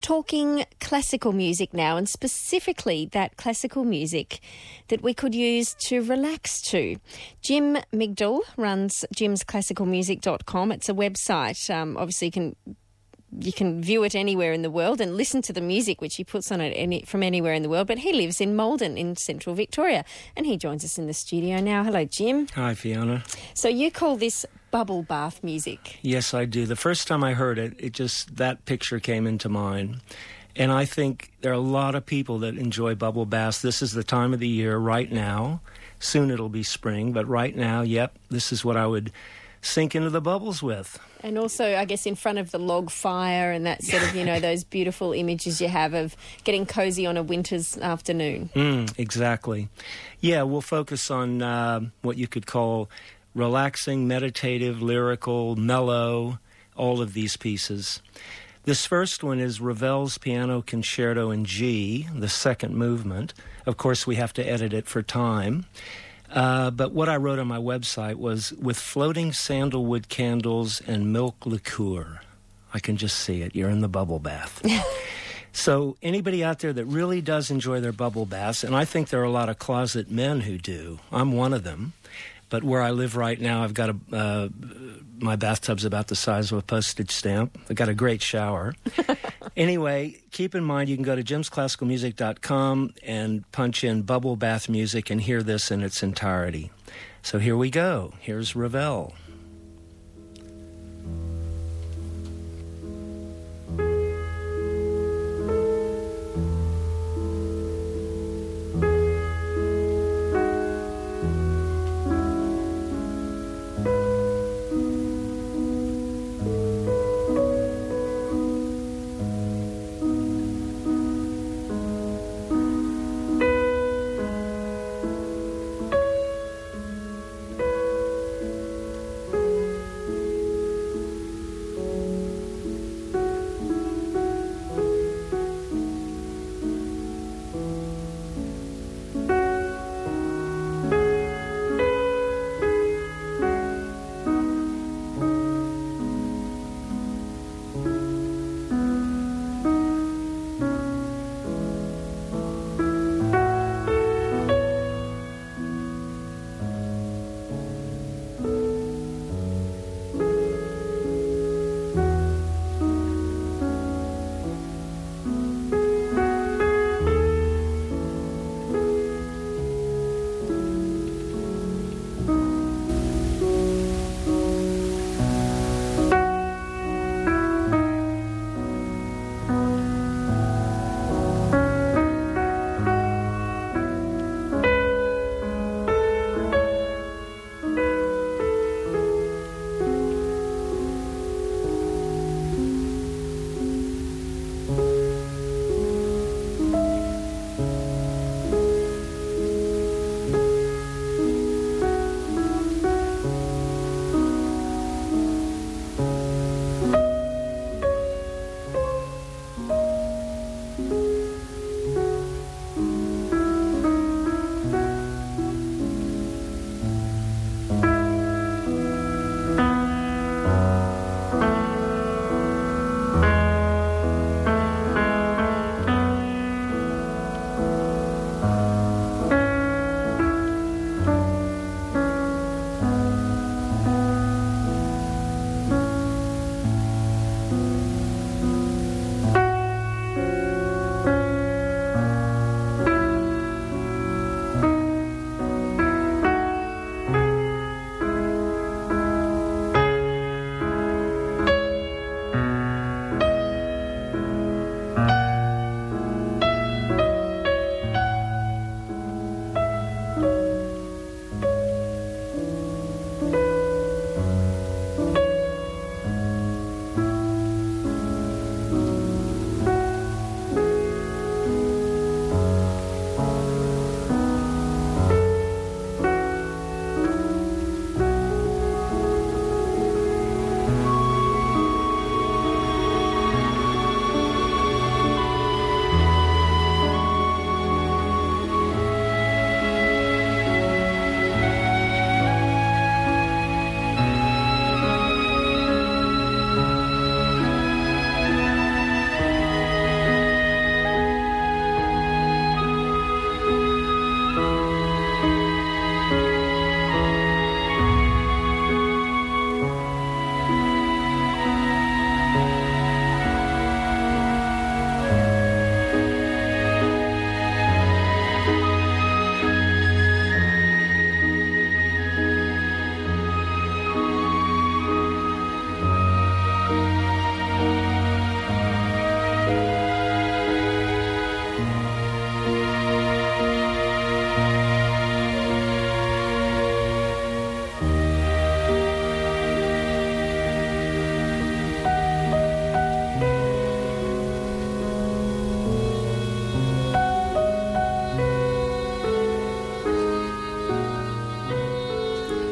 talking classical music now, and specifically that classical music that we could use to relax to. Jim Migdal runs jimsclassicalmusic.com. It's a website. Obviously, you can view it anywhere in the world and listen to the music which he puts on it from anywhere in the world. But he lives in Maldon in central Victoria, and he joins us in the studio now. Hello, Jim. Hi, Fiona. So you call this bubble bath music? Yes, I do. The first time I heard it, that picture came into mind. And I think there are a lot of people that enjoy bubble baths. This is the time of the year right now. Soon it'll be spring, but right now, this is what I would sink into the bubbles with. And also, I guess, in front of the log fire and that sort of, those beautiful images you have of getting cozy on a winter's afternoon. Exactly. Yeah, we'll focus on what you could call relaxing, meditative, lyrical, mellow, all of these pieces. This first one is Ravel's Piano Concerto in G, the second movement. Of course, we have to edit it for time. But what I wrote on my website was, with floating sandalwood candles and milk liqueur. I can just see it. You're in the bubble bath. So anybody out there that really does enjoy their bubble baths, and I think there are a lot of closet men who do. I'm one of them. But where I live right now, I've got my bathtub's about the size of a postage stamp. I've got a great shower. Anyway, keep in mind you can go to jimsclassicalmusic.com and punch in bubble bath music and hear this in its entirety. So here we go. Here's Ravel.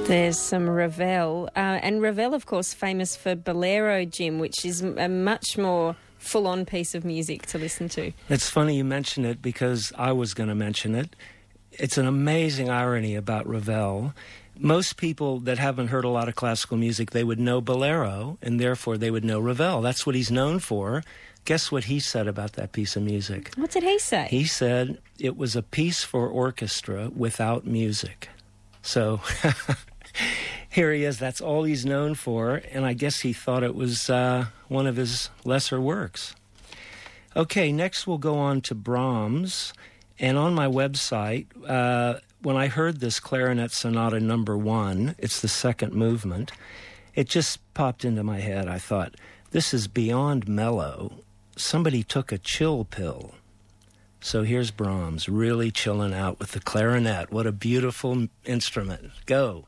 There's some Ravel. And Ravel, of course, famous for Bolero, Jim, which is a much more full-on piece of music to listen to. It's funny you mention it because I was going to mention it. It's an amazing irony about Ravel. Most people that haven't heard a lot of classical music, they would know Bolero, and therefore they would know Ravel. That's what he's known for. Guess what he said about that piece of music? What did he say? He said it was a piece for orchestra without music. So here he is. That's all he's known for, and I guess he thought it was one of his lesser works. Okay, next we'll go on to Brahms. And on my website, when I heard this Clarinet Sonata number 1, it's the second movement, it just popped into my head. I thought, this is beyond mellow. Somebody took a chill pill. So here's Brahms really chilling out with the clarinet. What a beautiful instrument. Go.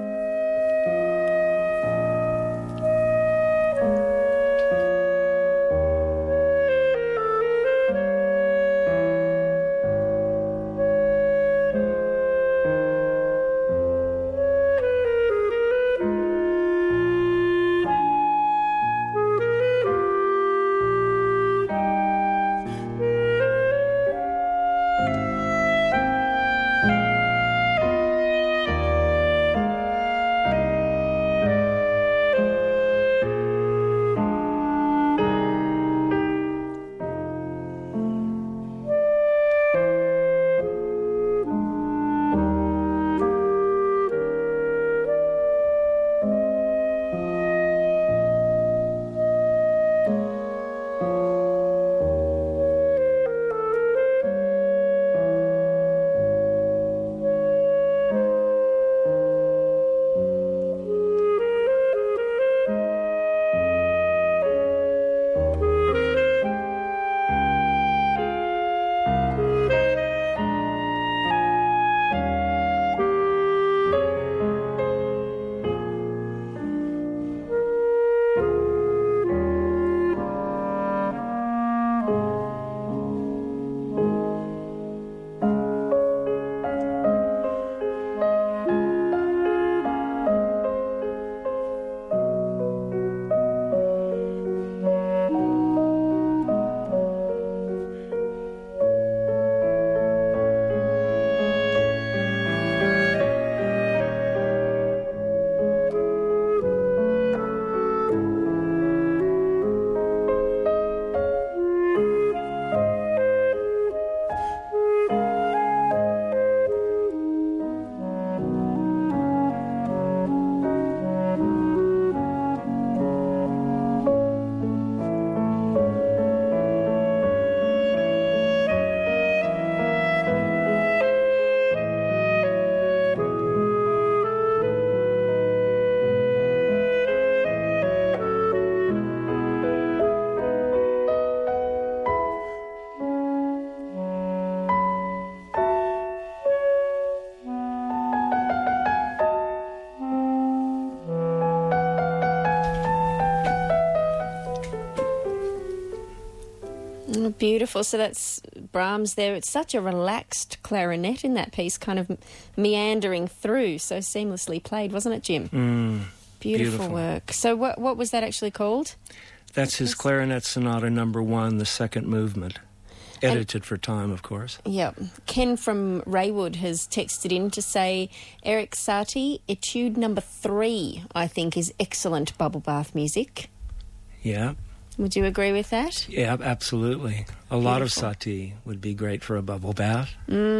Beautiful. So that's Brahms there. It's such a relaxed clarinet in that piece, kind of meandering through, so seamlessly played, wasn't it, Jim? Beautiful work. So what was that actually called? That's his Clarinet Sonata number 1, the second movement. Edited for time, of course. Yeah. Ken from Raywood has texted in to say, Eric Satie, Etude number 3, I think, is excellent bubble bath music. Yeah. Would you agree with that? Yeah, absolutely. A lot of Satie would be great for a bubble bath.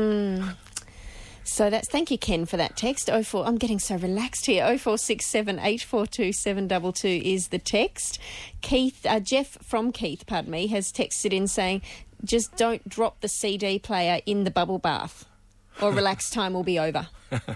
So that's, thank you, Ken, for that text. I'm getting so relaxed here. 0467 842 722 is the text. Jeff from Keith, has texted in saying, just don't drop the CD player in the bubble bath or relaxed time will be over.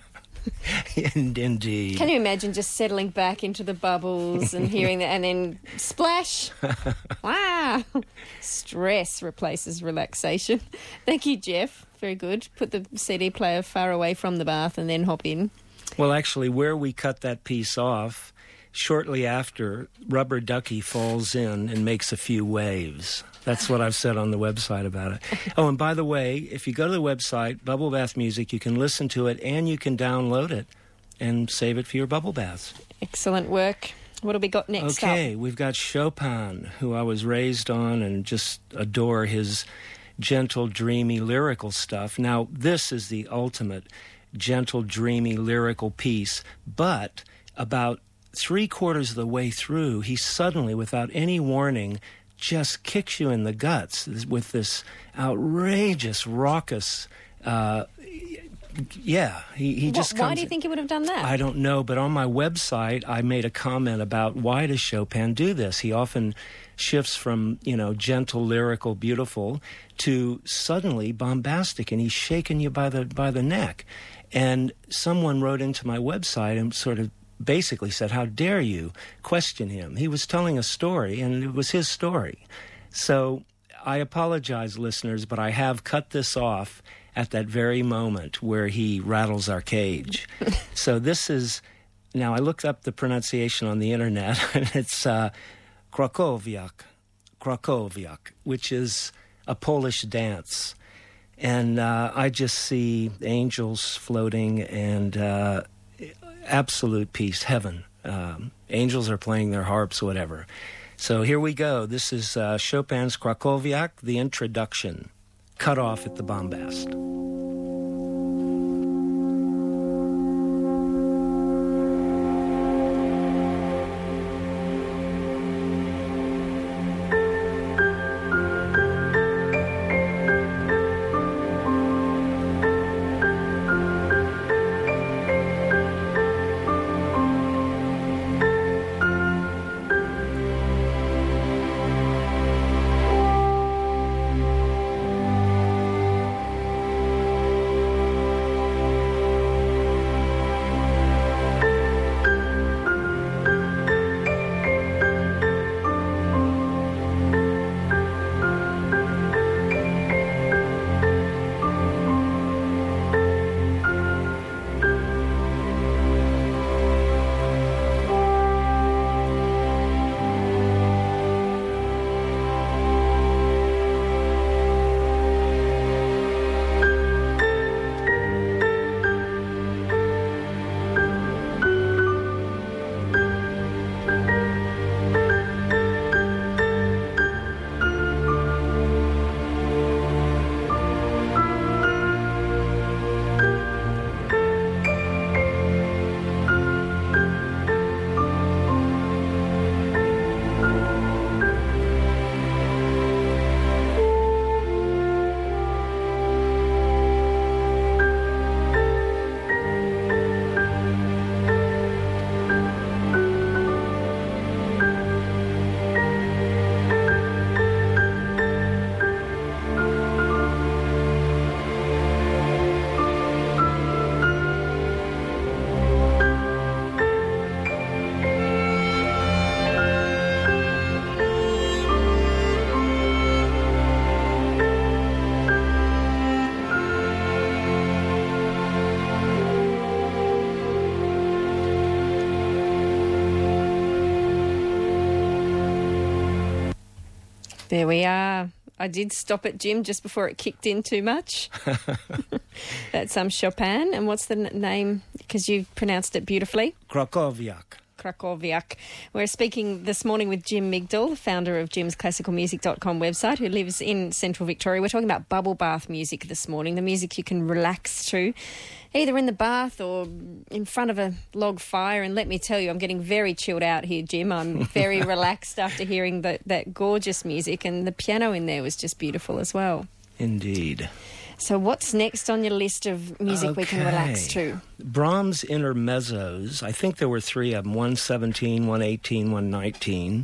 Indeed. Can you imagine just settling back into the bubbles and hearing that and then splash? Wow. Stress replaces relaxation. Thank you, Jeff. Very good. Put the CD player far away from the bath and then hop in. Well, actually, where we cut that piece off, shortly after, Rubber Ducky falls in and makes a few waves. That's what I've said on the website about it. Oh, and by the way, if you go to the website, Bubble Bath Music, you can listen to it and you can download it and save it for your bubble baths. Excellent work. What have we got next up? Okay, we've got Chopin, who I was raised on and just adore his gentle, dreamy, lyrical stuff. Now, this is the ultimate gentle, dreamy, lyrical piece, but about 3/4 of the way through, he suddenly, without any warning, just kicks you in the guts with this outrageous, raucous, he just comes... Why do you think he would have done that? I don't know, but on my website, I made a comment about why does Chopin do this? He often shifts from, gentle, lyrical, beautiful to suddenly bombastic, and he's shaking you by the neck. And someone wrote into my website and sort of basically said, how dare you question him? He was telling a story, and it was his story. So I apologize, listeners, but I have cut this off at that very moment where he rattles our cage. So this is, now I looked up the pronunciation on the internet, and it's Krakowiak, which is a Polish dance. And I just see angels floating and absolute peace, heaven. Angels are playing their harps, whatever. So here we go. This is Chopin's Krakowiak, the introduction, cut off at the bombast. There we are. I did stop it, Jim, just before it kicked in too much. That's Chopin. And what's the name? Because you've pronounced it beautifully. Krakowiak. We're speaking this morning with Jim Migdal, founder of jimsclassicalmusic.com website, who lives in Central Victoria. We're talking about bubble bath music this morning, the music you can relax to, either in the bath or in front of a log fire. And let me tell you, I'm getting very chilled out here, Jim. I'm very relaxed after hearing that gorgeous music, and the piano in there was just beautiful as well. Indeed. So what's next on your list of music we can relax to? Brahms intermezzos. I think there were 3 of them, 117, 118, 119.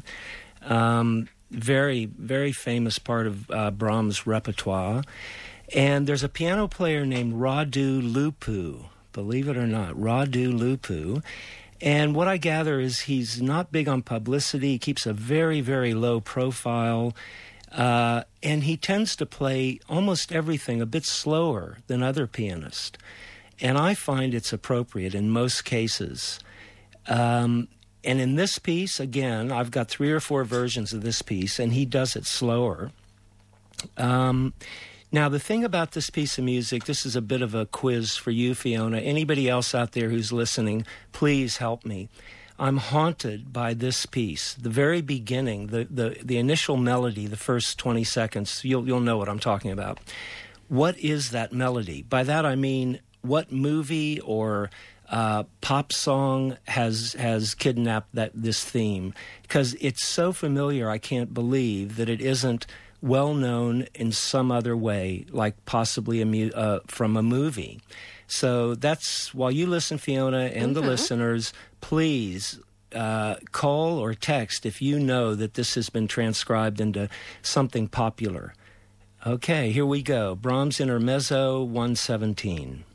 Very, very famous part of Brahms' repertoire. And there's a piano player named Radu Lupu, believe it or not, Radu Lupu. And what I gather is he's not big on publicity. He keeps a very, very low profile. And he tends to play almost everything a bit slower than other pianists. And I find it's appropriate in most cases. And in this piece, again, I've got 3 or 4 versions of this piece, and he does it slower. Now, the thing about this piece of music, this is a bit of a quiz for you, Fiona. Anybody else out there who's listening, please help me. I'm haunted by this piece. The very beginning, the initial melody, the first 20 seconds, you'll know what I'm talking about. What is that melody? By that I mean, what movie or pop song has kidnapped this theme? Because it's so familiar, I can't believe that it isn't well known in some other way, like possibly from a movie. So that's, while you listen, Fiona, and the listeners, please call or text if you know that this has been transcribed into something popular. Okay, here we go. Brahms Intermezzo 117.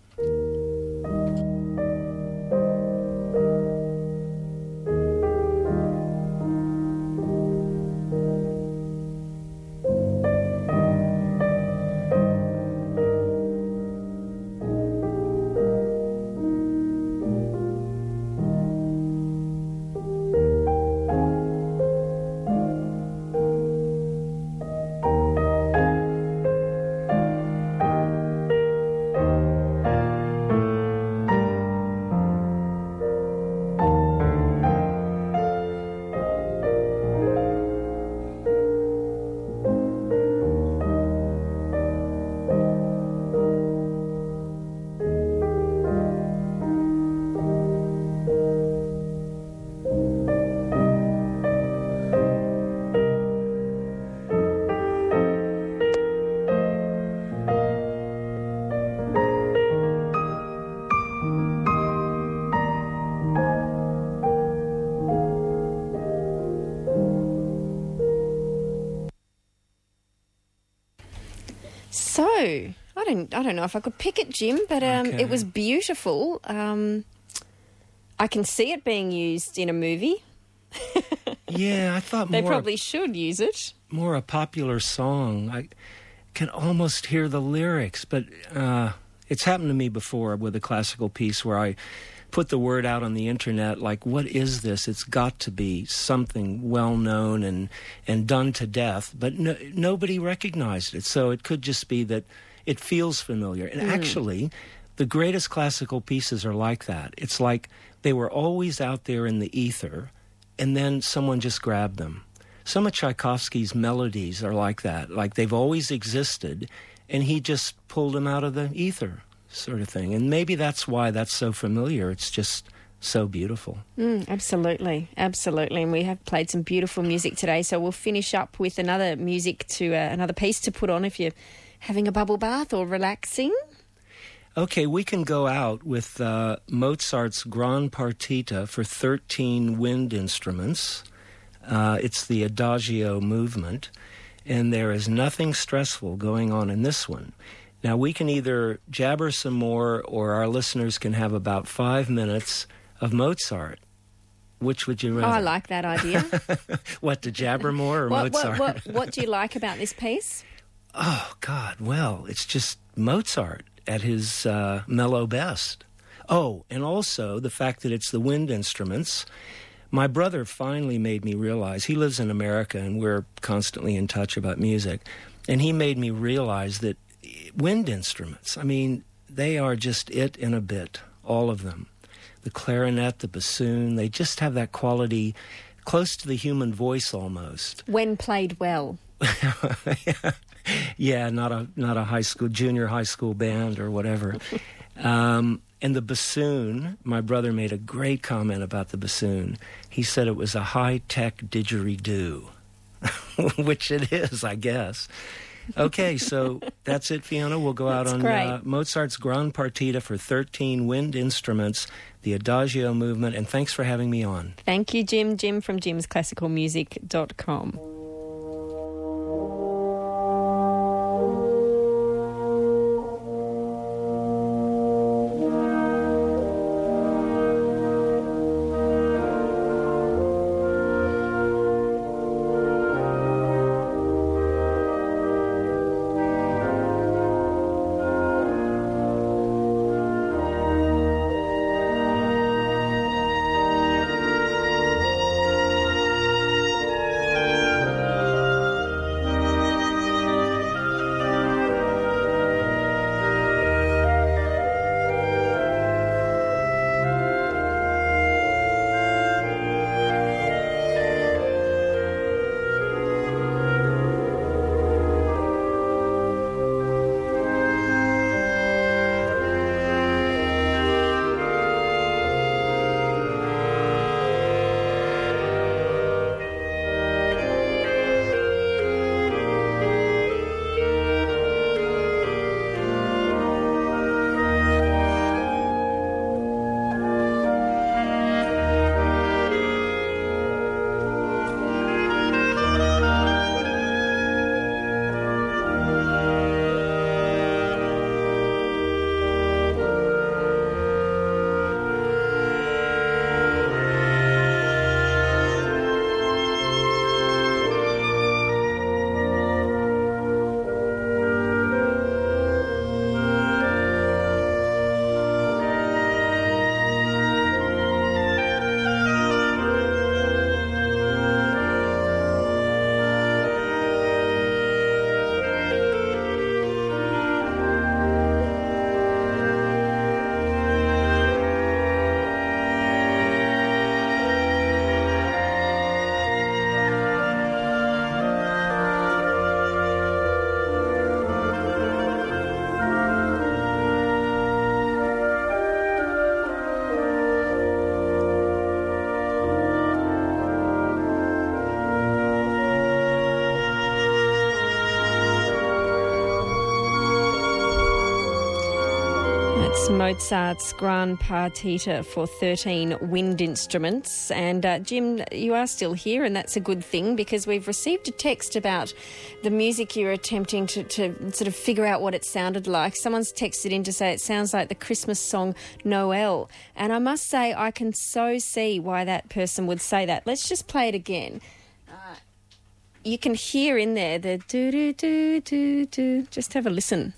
So, I don't know if I could pick it, Jim, but Okay. it was beautiful. I can see it being used in a movie. Yeah, I thought They more probably should use it. more a popular song. I can almost hear the lyrics, but it's happened to me before with a classical piece where I put the word out on the internet, like, what is this? It's got to be something well-known and done to death, but nobody recognized it. So it could just be that it feels familiar. And actually, the greatest classical pieces are like that. It's like they were always out there in the ether, and then someone just grabbed them. Some of Tchaikovsky's melodies are like that. Like they've always existed, and he just pulled them out of the ether, sort of thing. And maybe that's why that's so familiar. It's just so beautiful. Absolutely, absolutely. And we have played some beautiful music today, so we'll finish up with another another piece to put on if you're having a bubble bath or relaxing. Okay, we can go out with Mozart's Gran Partita for 13 wind instruments. It's the Adagio movement, and there is nothing stressful going on in this one. Now, we can either jabber some more, or our listeners can have about 5 minutes of Mozart. Which would you rather? Oh, I like that idea. What, to jabber more or Mozart? What do you like about this piece? Oh, God, well, it's just Mozart at his mellow best. Oh, and also the fact that it's the wind instruments. My brother finally made me realize, he lives in America and we're constantly in touch about music, and he made me realize that wind instruments, I mean, they are just it in a bit, all of them. The clarinet, the bassoon, they just have that quality close to the human voice almost. When played well. Yeah, not a junior high school band or whatever. And the bassoon, my brother made a great comment about the bassoon. He said it was a high-tech didgeridoo, which it is, I guess. Okay, so that's it, Fiona. We'll go out on Mozart's Gran Partita for 13 wind instruments, the Adagio movement, and thanks for having me on. Thank you, Jim. Jim from jimsclassicalmusic.com. It's Mozart's Grand Partita for 13 wind instruments. And Jim, you are still here, and that's a good thing, because we've received a text about the music you're attempting to sort of figure out what it sounded like. Someone's texted in to say it sounds like the Christmas song Noel. And I must say, I can so see why that person would say that. Let's just play it again. You can hear in there the do-do-do-do-do. Just have a listen.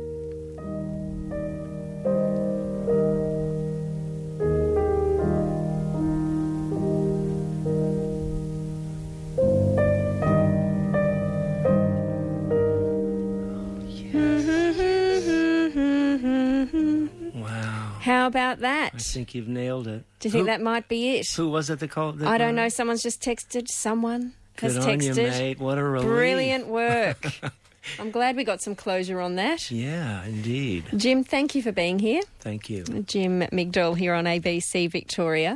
Wow. How about that? I think you've nailed it. Do you think that might be it? Who was it that called? I don't know. Someone's just texted. Someone has Good texted. on you, mate. What a relief. Brilliant work. I'm glad we got some closure on that. Yeah, indeed. Jim, thank you for being here. Thank you. Jim Migdal here on ABC Victoria.